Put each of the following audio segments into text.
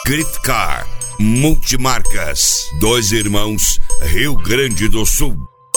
Grifcar Multimarcas, Dois Irmãos, Rio Grande do Sul.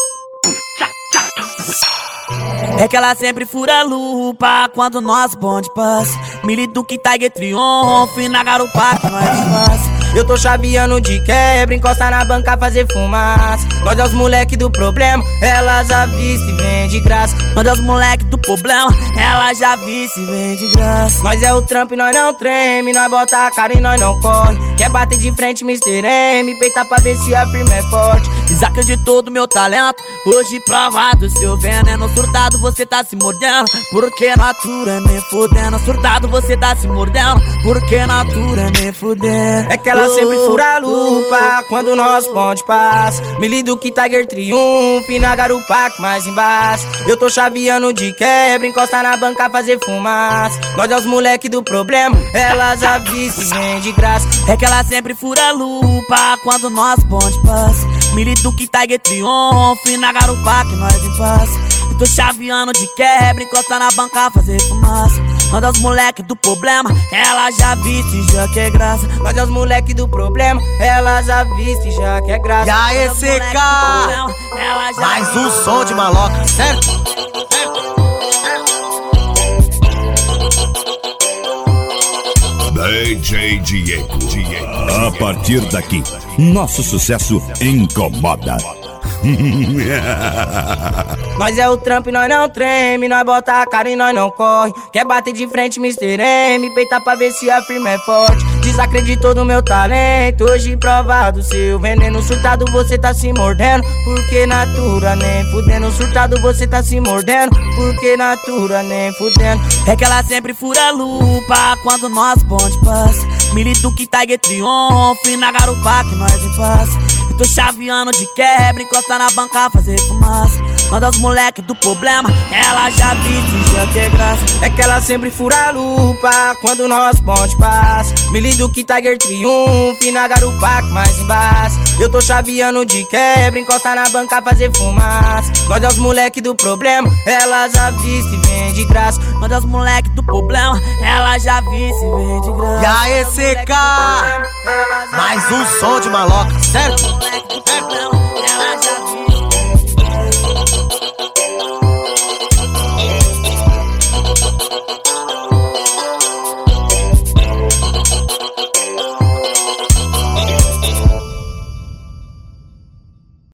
É que ela sempre fura a lupa quando nós bonde passa. Miliduque, Tiger, Triunfo na garupa que nós passa. Eu tô chaveando de quebra, encosta na banca fazer fumaça. Nós é os moleque do problema, elas avistam e vem de graça. Nós é os moleque do problema, elas já vistam e vem de graça. Nós é o trampo e nós não treme, nós bota a cara e nós não corre. Quer bater de frente, Mr. M, peita pra ver se a firma é forte. Desacreditou do meu talento, hoje provado. Seu veneno surtado, você tá se mordendo, porque natura nem fudendo. Surtado, você tá se mordendo, porque natura nem fudendo. É que ela sempre fura a lupa quando nós ponte passa. Miliduque, Tiger, Triunfo na garupa que mais embaixo. Eu tô chaveando de quebra, encosta na banca fazer fumaça. Nós é os moleque do problema, elas avistam e vem de graça. É que ela sempre fura a lupa quando nós ponte passa. Miliduque, Tiger, Triunfo na garupa que nós passa. Eu tô chaveando de quebra, encosta na banca fazer fumaça. Nós é os moleque do problema, ela já viste e já quer graça. Nós é os moleque do problema, ela já viste e já quer graça. E aí, CK, mais um som de maloca, certo? DJ Diego. A partir daqui, nosso sucesso incomoda. Nós é o trampo e nós não treme, nós bota a cara e nós não corre. Quer bater de frente, Mr. M, peita pra ver se a firma é forte. Desacreditou do meu talento, hoje provado. Seu veneno surtado, você tá se mordendo, porque natura nem fudendo. Surtado, você tá se mordendo, porque natura nem fudendo. É que ela sempre fura a lupa quando nós bonde passa. Miliduque, Tiger, Triunfo na garupa que nós passa. Eu tô chaveando de quebra, encosta na banca fazer fumaça. Nós é os moleque do problema, ela já viste e já quer graça. É que ela sempre fura a lupa quando nós ponte passa. Miliduque, Tiger, Triunfo na garupa que mais embaixo. Eu tô chaveando de quebra, encosta na banca fazer fumaça. Nós é os moleque do problema, elas avistam e vem de graça. Nós é os moleque do problema, ela já viste e vem de graça. E aí, CK, mais um som de maloca, certo?